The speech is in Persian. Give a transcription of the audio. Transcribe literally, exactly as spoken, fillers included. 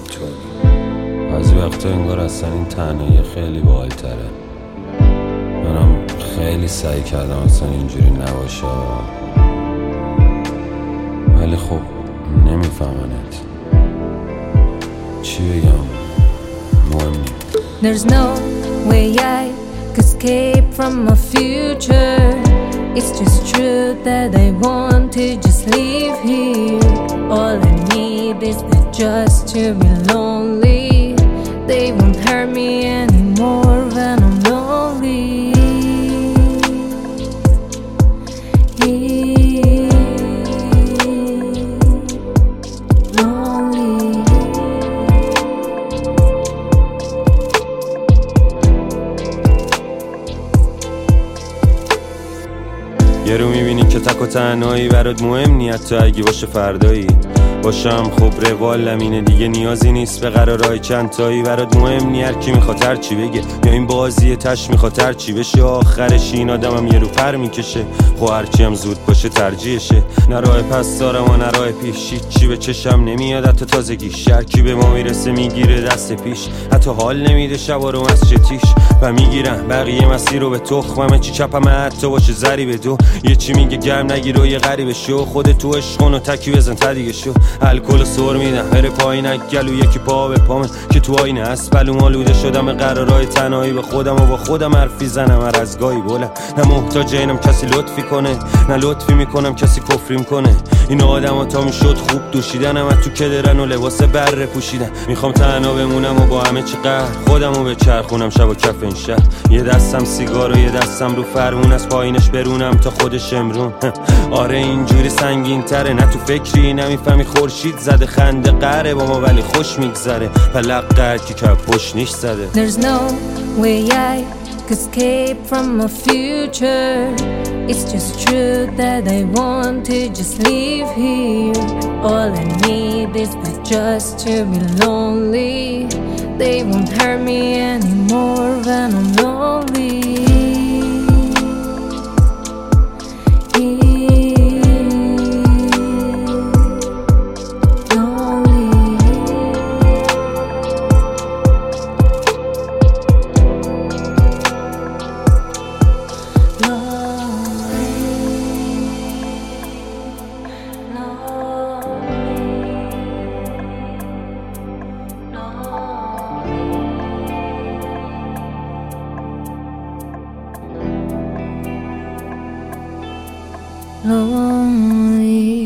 همینطور. بعضی وقتا انگار اصلا این تنهایی خیلی باحال‌تره. منم خیلی سعی کردم اصلا اینجوری نباشه، ولی خب نمیفهمنت. چی بگم؟ مهم نیست. There's no way I could escape from my future. It's just true that I want to just live here. All I need is not just to be lonely. They won't hurt me anymore when I'm lonely. یه رو میبینی که تک و تنهایی برات مهم نی، حتی اگه باشه فردایی باشم خب روالم اینه دیگه، نیازی نیست به قرارهای چند تایی. برات مهم نی هر کی میخواد هر چی بگه، یا این بازی تش میخواد هر چی بشه. آخرش این آدمم یه رو پر میکشه، خب هرچی هم زود باشه ترجیحشه. نه راه پس دارم و نه راه پیش، چی به چشم نمیاد حتی تازگیش. هر کی به ما میرسه میگیره دست پیش، حتی حال نمیده شبا رو از چتیش. و میگیرم بقیه مسیر رو به تخممه، چی چپم حتی باشه زری به دو. یه چی میگه گرم نگیر و یه غریبه شو، خودت تو عشقون و تکی بزن تا دیگه شو. الکل سر میدم بره پایینک گلو، یکی پا به پامه که تو آینه است بلوم آلوده شدم. قرارای تنهایی به خودم و با خودم حرفی زنم هر از گاهی بلم. نه محتاج اینم کسی لطفی کنه، نه لطفی میکنم کسی کفریم کنه. این آدم ها تا میشد خوب دوشیدنم از تو کدرن و لباس بره پوشیدن. میخوام تنها بمونم و با همه چی قهر خودم رو به چرخونم شب و کف این شهر. یه دستم سیگار و یه دستم رو فرمون، از پایینش برونم تا خودش امرون. آره اینجوری سنگین تره، نه تو فکری نمیفهمی خورشید زده خنده قره با ما ولی خوش میگذره. پلق قرد که که پشت نیش زده. There's no way I could escape from my future. It's just true that I want to just live here. All I need is not just to be lonely. They won't hurt me anymore when I'm lonely. Lonely.